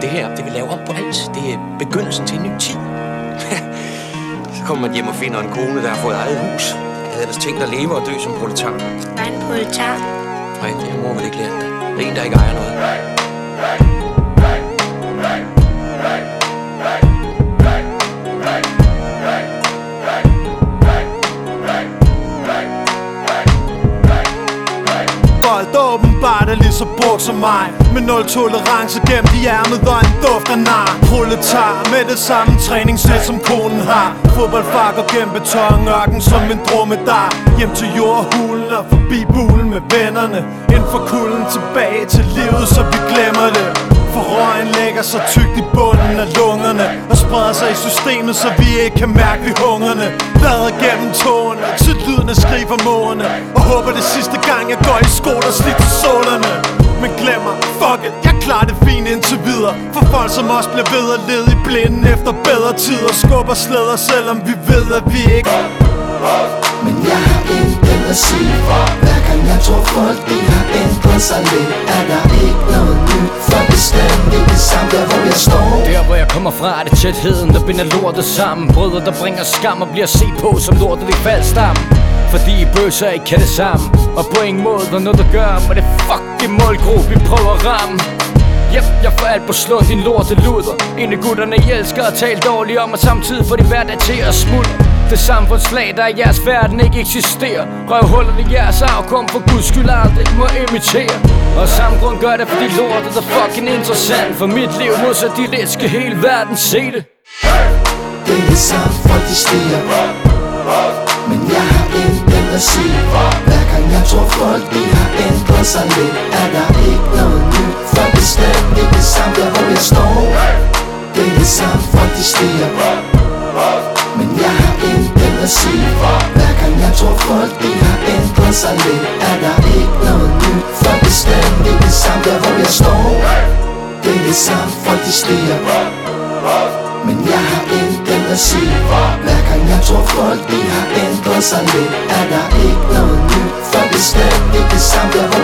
det her, det vil lave om på alt. Det er begyndelsen til en ny tid. Så kommer man hjem og finder en kone, der har fået eget hus. Jeg havde ellers tænkt at leve og dø som proletar. Hvad er en proletar? Nej, det har mor vel ikke lært dig. Det er en, der ikke ejer noget. Bold åbenbart er lige så brugt som mig, med nul tolerance gemt i ærmet og en duft af nar. Proletar med det samme træningssæt som konen har. Fodboldfak og gennem betonørken som en dromedar. Hjem til jordhulen og forbi bulen med vennerne. Ind for kulden tilbage til livet, så vi glemmer det. For røgen lægger sig tykt i bunden af lungerne og spreder sig i systemet, så vi ikke kan mærke vi hungrende. Vader gennem tårne til lyden af skrig fra måne, og håber det sidste gang jeg går i sko, der sliter sålerne. Men glemmer, fuck it, jeg klarer det fint indtil videre. For folk som os bliver ved at lede i blinden efter bedre tider. Skubber slæder, selvom vi ved at vi ikke. Men jeg har intet at sige. Hver gang jeg tror folk de har ændret sig lidt, er der ikke noget nyt. For bestemt ikke det samme der hvor jeg står. Der hvor jeg kommer fra er det tætheden der binder lortet sammen. Brødre der bringer skam og bliver set på som lortet i faldstamme. Fordi I bøser ikke kan det samme, og på ingen måde der noget der gør med det fucking målgruppe vi prøver at ramme. Yep, jeg får alt på slå din lorteluder. En af gutterne I elsker at tale dårligt om, og samtidig får de hverdag til at smuldre. Det samfundslag der i jeres verden ikke eksisterer. Røvhullerne i jeres afkom for guds skyld aldrig må imitere. Og samme grund gør det fordi lortet er fucking interessant. For mit liv modsat de lidt skal hele verden se det. Det er det samme folk de stiger, men jeg har intet at sige. Hver gang jeg tror folk de har ændret sig lidt, er der ikke noget nyt. For bestemt ikke det samme der hvor jeg står. Det er det samme folk de stiger, men jeg har intet at sige. Hver gang jeg tror folk de har ændret sig lidt, er der ikke noget nyt. For bestemt ikke det samme der hvor jeg står. Det er det samme folk de stiger, men jeg har intet at sige. Hver gang jeg tror folk de har ændret sig lidt, er der ikke noget nyt. For bestemt ikke det samme der hvor